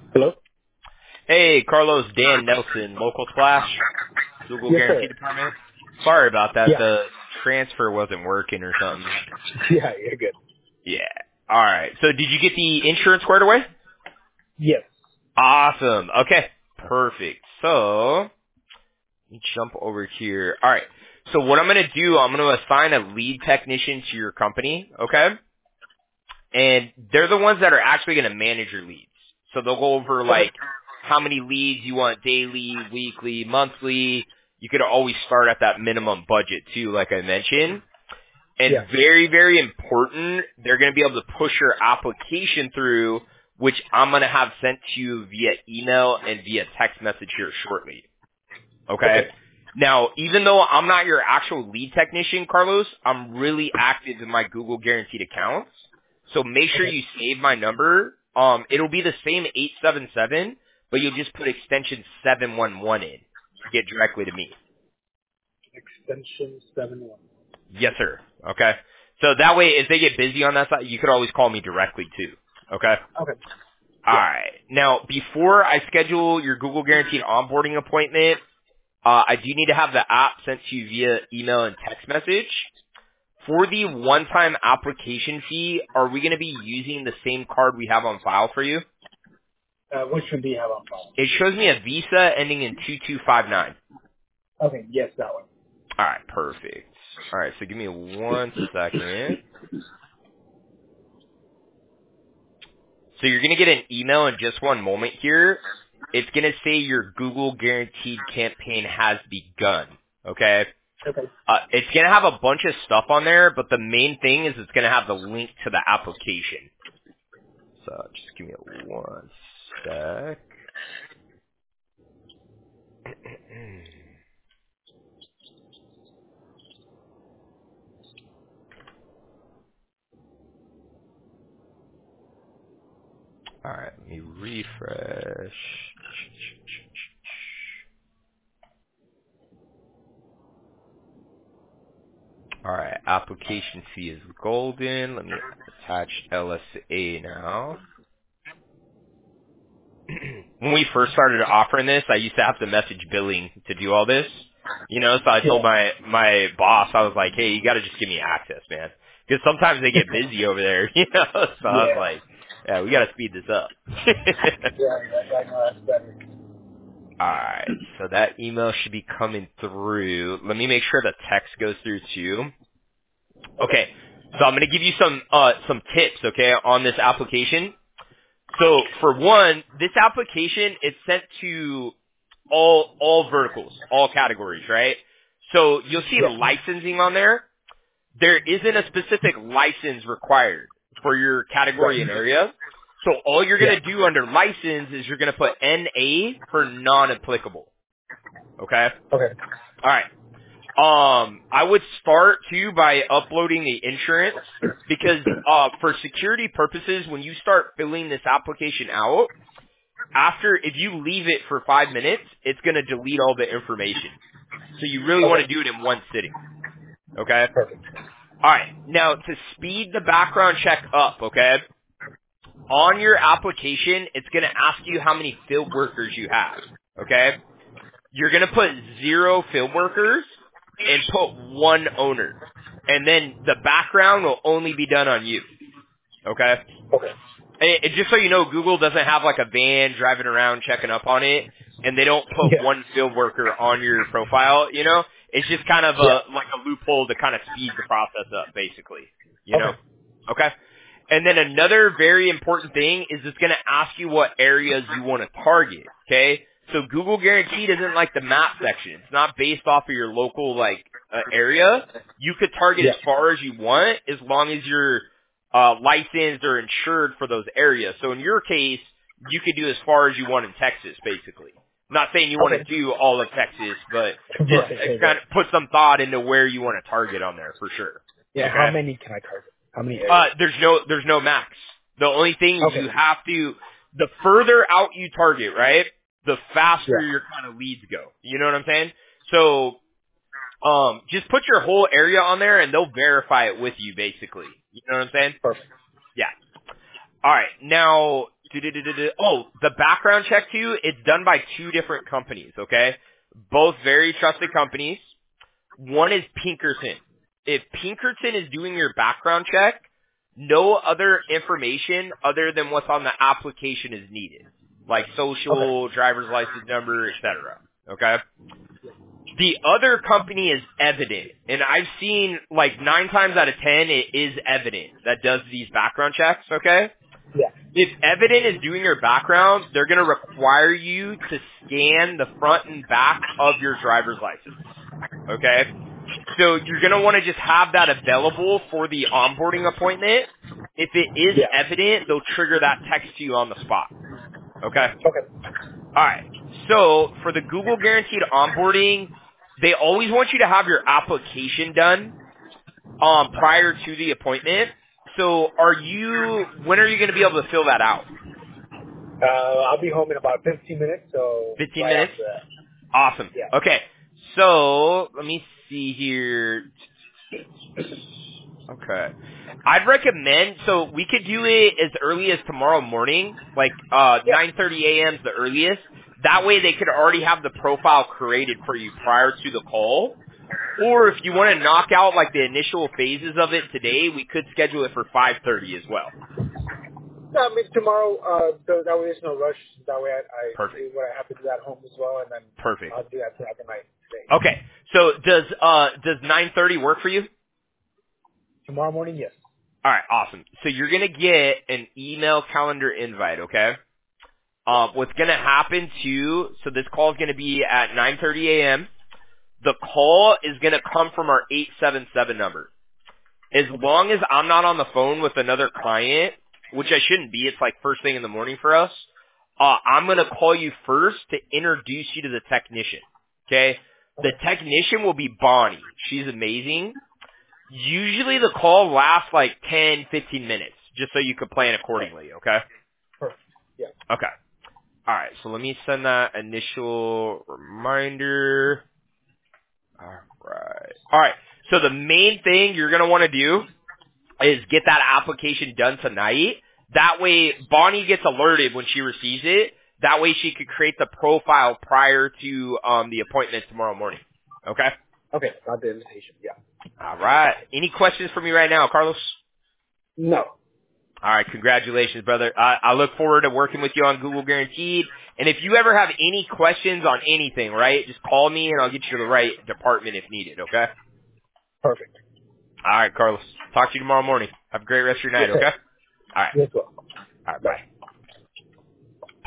Hello? Hey, Carlos, Dan Nelson, Local Splash, Google Yes, Guarantee sir. Department. Sorry about that. Yeah. The transfer wasn't working or something. Yeah, you're good. Yeah. All right. So did you get the insurance squared away? Yes. Awesome. Okay. Perfect. So let me jump over here. All right. So what I'm going to do, I'm going to assign a lead technician to your company. Okay. And they're the ones that are actually going to manage your leads. So they'll go over Okay. like how many leads you want daily, weekly, monthly. You could always start at that minimum budget too, like I mentioned. Yeah. And very, very important, they're going to be able to push your application through, which I'm going to have sent to you via email and via text message here shortly. Okay? Okay. Now, even though I'm not your actual lead technician, Carlos, I'm really active in my Google Guaranteed accounts. So make sure Okay. you save my number. It'll be the same 877, but you'll just put extension 711 in to get directly to me. Extension 71. Yes, sir. Okay. So that way, if they get busy on that side, you could always call me directly too. Okay. Okay. All Yeah. right. Now, before I schedule your Google Guaranteed onboarding appointment, I do need to have the app sent to you via email and text message. For the one-time application fee, are we going to be using the same card we have on file for you? Which one do you have on file? It shows me a Visa ending in 2259. Okay. Yes, that one. All right, perfect. All right, so give me 1 second. So you're going to get an email in just one moment here. It's going to say your Google Guaranteed campaign has begun. Okay? Okay. It's going to have a bunch of stuff on there, but the main thing is it's going to have the link to the application. So just give me 1 sec. All right, let me refresh. All right, application fee is golden. Let me attach LSA now. When we first started offering this, I used to have to message billing to do all this. You know, so I told Yeah. my boss, I was like, hey, you got to just give me access, man. Because sometimes they get busy over there, you know? So I was Yeah. like, yeah, we got to speed this up. Yeah, I know that's better. Alright, so that email should be coming through. Let me make sure the text goes through too. Okay. Okay, so I'm going to give you some tips, okay, on this application. So for one, this application is sent to all verticals, all categories, right? So you'll see Yeah. licensing on there. There isn't a specific license required for your category Right. and area. So all you're going Yeah. to do under license is you're going to put NA for non-applicable. Okay? Okay. All right. I would start too by uploading the insurance because for security purposes, when you start filling this application out, if you leave it for 5 minutes, it's going to delete all the information. So you really want Okay. to do it in one sitting. Okay? Perfect. All right. Now to speed the background check up, okay? On your application, it's going to ask you how many field workers you have. Okay? You're going to put 0 field workers and put 1 owner. And then the background will only be done on you. Okay? Okay. Just so you know, Google doesn't have like a van driving around checking up on it, and they don't put Yeah. 1 field worker on your profile, you know? It's just kind of Yeah. like a loophole to kind of speed the process up, basically. You know? Okay. Okay? And then another very important thing is it's going to ask you what areas you want to target, okay? So Google Guaranteed isn't like the map section. It's not based off of your local, like, area. You could target Yeah. as far as you want as long as you're licensed or insured for those areas. So in your case, you could do as far as you want in Texas, basically. I'm not saying you want Okay. to do all of Texas, but just Right. Right. kind Right. of put some thought into where you want to target on there for sure. Yeah. How Okay? many can I target? How many areas? There's no max. The only thing Okay. you have to, the further out you target, right, the faster Yeah. your kind of leads go. You know what I'm saying? So, just put your whole area on there and they'll verify it with you basically. You know what I'm saying? Perfect. Yeah. Alright, now, Oh, the background check too, it's done by two different companies, okay? Both very trusted companies. One is Pinkerton. If Pinkerton is doing your background check, no other information other than what's on the application is needed. Like Okay. social, driver's license number, etc. Okay? The other company is Evident. And I've seen like 9 times out of 10 it is Evident that does these background checks, okay? Yeah. If Evident is doing your background, they're going to require you to scan the front and back of your driver's license. Okay? So you're going to want to just have that available for the onboarding appointment. If it is Yeah. Evident, they'll trigger that text to you on the spot. Okay? Okay. Alright. So for the Google Guaranteed onboarding, they always want you to have your application done prior to the appointment. So when are you going to be able to fill that out? I'll be home in about 15 minutes, so 15 right minutes? after that. Awesome. Yeah. Okay. So, let me see here. Okay. I'd recommend, so we could do it as early as tomorrow morning, like Yeah. 9:30 a.m. is the earliest. That way they could already have the profile created for you prior to the call. Or if you want to knock out like the initial phases of it today, we could schedule it for 5:30 as well. No, I mean, tomorrow, so that way there's no rush. That way I Perfect. do what I have to do at home as well, and then Perfect. I'll do that throughout the night today. Okay. So does 9:30 work for you? Tomorrow morning, yes. All right, awesome. So you're gonna get an email calendar invite, okay? What's gonna happen too? So this call is gonna be at 9:30 a.m. The call is gonna come from our 877 number. As Okay. long as I'm not on the phone with another client, which I shouldn't be, it's like first thing in the morning for us. I'm gonna call you first to introduce you to the technician. Okay? The Okay. technician will be Bonnie. She's amazing. Usually the call lasts like 10, 15 minutes, just so you can plan Okay. accordingly, okay? Perfect. Yeah. Okay. Alright, so let me send that initial reminder. Alright, so the main thing you're going to want to do is get that application done tonight. That way, Bonnie gets alerted when she receives it. That way she could create the profile prior to the appointment tomorrow morning. Okay? Okay. Got the invitation. Yeah. Alright. Any questions for me right now, Carlos? No. All right, congratulations, brother. I look forward to working with you on Google Guaranteed. And if you ever have any questions on anything, right, just call me and I'll get you to the right department if needed, okay? Perfect. All right, Carlos. Talk to you tomorrow morning. Have a great rest of your Yes, night, sir. okay? All right. You as well.